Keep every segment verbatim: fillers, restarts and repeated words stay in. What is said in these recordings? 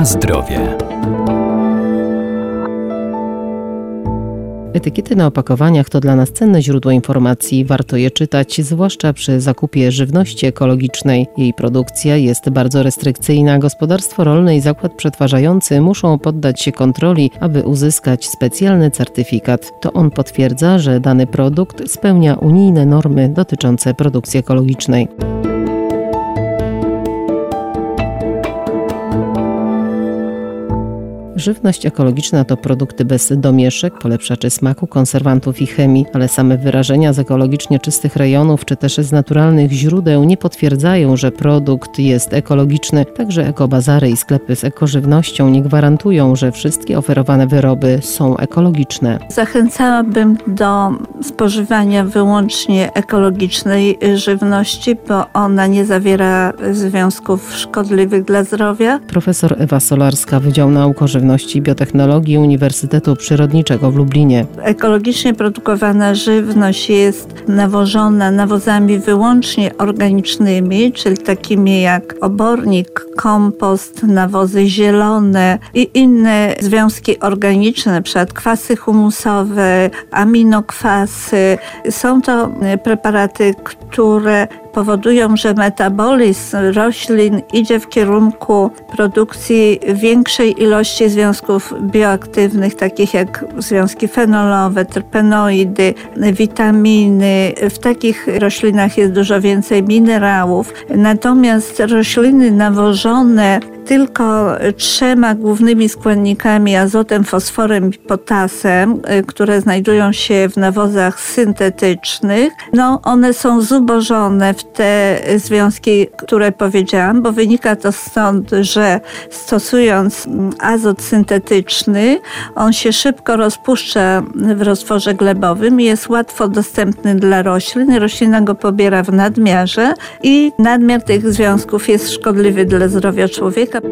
Na zdrowie. Etykiety na opakowaniach to dla nas cenne źródło informacji. Warto je czytać, zwłaszcza przy zakupie żywności ekologicznej. Jej produkcja jest bardzo restrykcyjna. Gospodarstwo rolne i zakład przetwarzający muszą poddać się kontroli, aby uzyskać specjalny certyfikat. To on potwierdza, że dany produkt spełnia unijne normy dotyczące produkcji ekologicznej. Żywność ekologiczna to produkty bez domieszek, polepszaczy smaku, konserwantów i chemii, ale same wyrażenia z ekologicznie czystych rejonów czy też z naturalnych źródeł nie potwierdzają, że produkt jest ekologiczny. Także ekobazary i sklepy z ekożywnością nie gwarantują, że wszystkie oferowane wyroby są ekologiczne. Zachęcałabym do spożywania wyłącznie ekologicznej żywności, bo ona nie zawiera związków szkodliwych dla zdrowia. Profesor Ewa Solarska, Wydział Nauk o Żywności i Biotechnologii Uniwersytetu Przyrodniczego w Lublinie. Ekologicznie produkowana żywność jest nawożona nawozami wyłącznie organicznymi, czyli takimi jak obornik, kompost, nawozy zielone i inne związki organiczne, np. kwasy humusowe, aminokwasy. Są to preparaty, które powodują, że metabolizm roślin idzie w kierunku produkcji większej ilości związków bioaktywnych, takich jak związki fenolowe, terpenoidy, witaminy. W takich roślinach jest dużo więcej minerałów. Natomiast rośliny nawożone tylko trzema głównymi składnikami, azotem, fosforem i potasem, które znajdują się w nawozach syntetycznych, no one są zubożone w te związki, które powiedziałam, bo wynika to stąd, że stosując azot syntetyczny, on się szybko rozpuszcza w roztworze glebowym i jest łatwo dostępny dla roślin. Roślina go pobiera w nadmiarze i nadmiar tych związków jest szkodliwy dla zdrowia człowieka.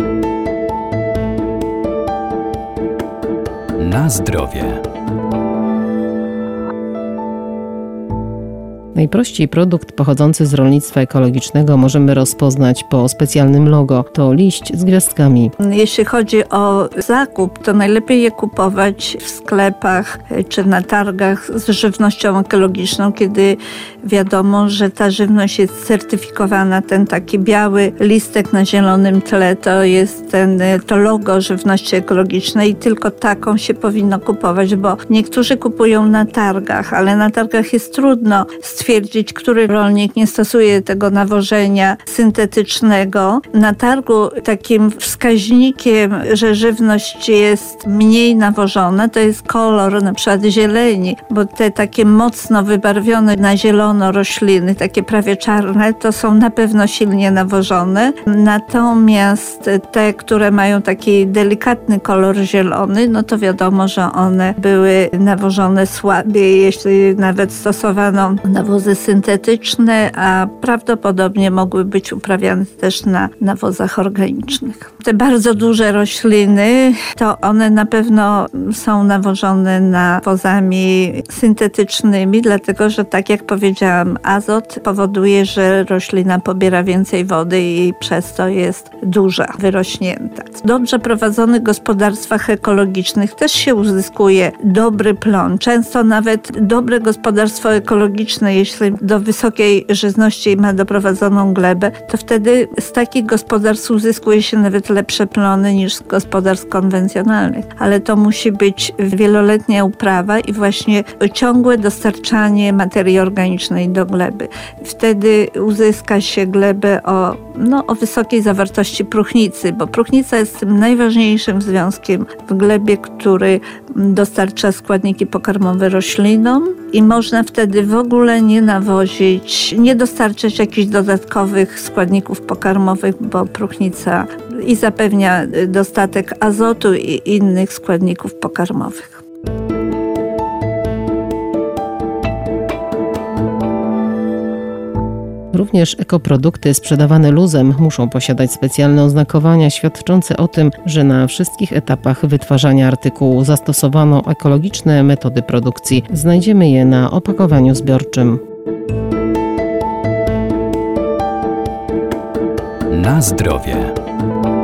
Na zdrowie. Najprościej produkt pochodzący z rolnictwa ekologicznego możemy rozpoznać po specjalnym logo. To liść z gwiazdkami. Jeśli chodzi o zakup, to najlepiej je kupować w sklepach czy na targach z żywnością ekologiczną, kiedy wiadomo, że ta żywność jest certyfikowana. Ten taki biały listek na zielonym tle to jest ten, to logo żywności ekologicznej i tylko taką się powinno kupować, bo niektórzy kupują na targach, ale na targach jest trudno stwierdzić, który rolnik nie stosuje tego nawożenia syntetycznego. Na targu takim wskaźnikiem, że żywność jest mniej nawożona, to jest kolor na przykład zieleni, bo te takie mocno wybarwione na zielono rośliny, takie prawie czarne, to są na pewno silnie nawożone. Natomiast te, które mają taki delikatny kolor zielony, no to wiadomo, że one były nawożone słabiej, jeśli nawet stosowano nawozy syntetyczne, a prawdopodobnie mogły być uprawiane też na nawozach organicznych. Te bardzo duże rośliny, to one na pewno są nawożone nawozami syntetycznymi, dlatego że tak jak powiedziałam, azot powoduje, że roślina pobiera więcej wody i przez to jest duża, wyrośnięta. W dobrze prowadzonych gospodarstwach ekologicznych też się uzyskuje dobry plon. Często nawet dobre gospodarstwo ekologiczne, jeśli do wysokiej żyzności ma doprowadzoną glebę, to wtedy z takich gospodarstw uzyskuje się nawet lepsze plony niż z gospodarstw konwencjonalnych. Ale to musi być wieloletnia uprawa i właśnie ciągłe dostarczanie materii organicznej do gleby. Wtedy uzyska się glebę o, no, o wysokiej zawartości próchnicy, bo próchnica jest tym najważniejszym związkiem w glebie, który dostarcza składniki pokarmowe roślinom i można wtedy w ogóle nie nawozić, nie dostarczać jakichś dodatkowych składników pokarmowych, bo próchnica i zapewnia dostatek azotu i innych składników pokarmowych. Również ekoprodukty sprzedawane luzem muszą posiadać specjalne oznakowania świadczące o tym, że na wszystkich etapach wytwarzania artykułu zastosowano ekologiczne metody produkcji. Znajdziemy je na opakowaniu zbiorczym. Na zdrowie.